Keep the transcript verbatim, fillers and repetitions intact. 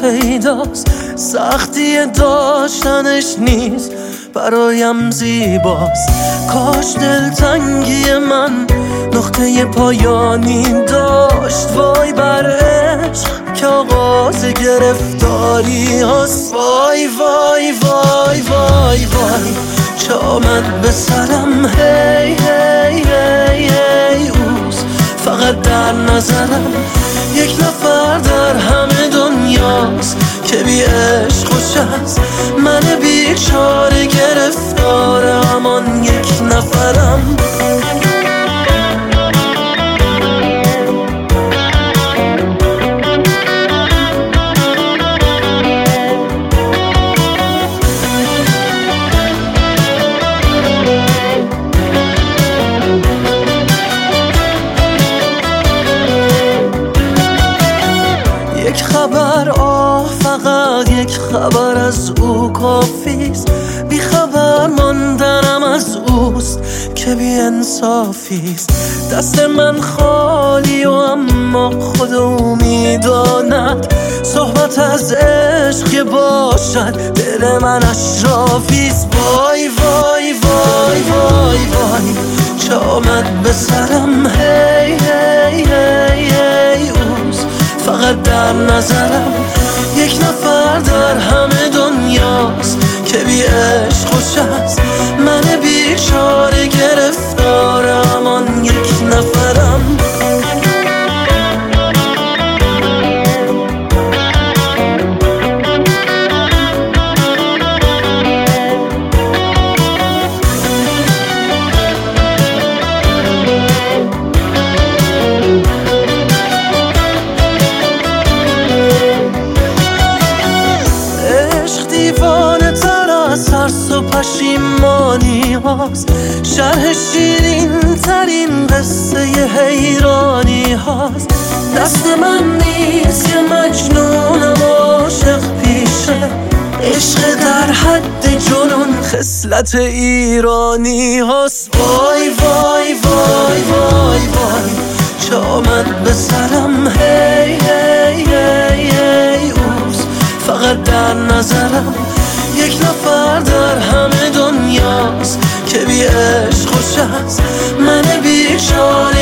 پیداست، سختی داشتنش نیست برایم زیباست. کاش دلتنگی من نقطه پایانی داشت. وای بر عشق که آغاز گرفتاری هست. وای وای وای وای وای چه آمد به سرم. هی هی هی هی اوز فقط در نظرم. یک نفر در همه دنیاست که بی عشق خوش است. من بیچاره گرفتار همان یک نفرم. یک خبر آه فقط یک خبر از او کافیست. بی خبر ماندنم از اوست که بی انصافیست. دست من خالی و اما خود او میداند. صحبت از عشق که باشد دل من اشرافیست. وای وای وای وای وای چه آمد به سرم. هی هی هی هی اوز فقط در نظرم. یک نفر در همه دنیاست که بی عشق خوش است. من بیچاره گرفتار همان یک نفرم. ترس و پشیمانی هاست. شرح شیرین ترین قصه حیرانی هاست. دست من نیست که مجنونم عاشق پیشه. عشق در حد جنون خصلت ایرانی هاست. وای وای وای وای وای چه آمد به سرم. هی هی هی هی اوز فقط در نظرم. یک نفر در همه دنیاست که بی عشق خوش است. من بیچاره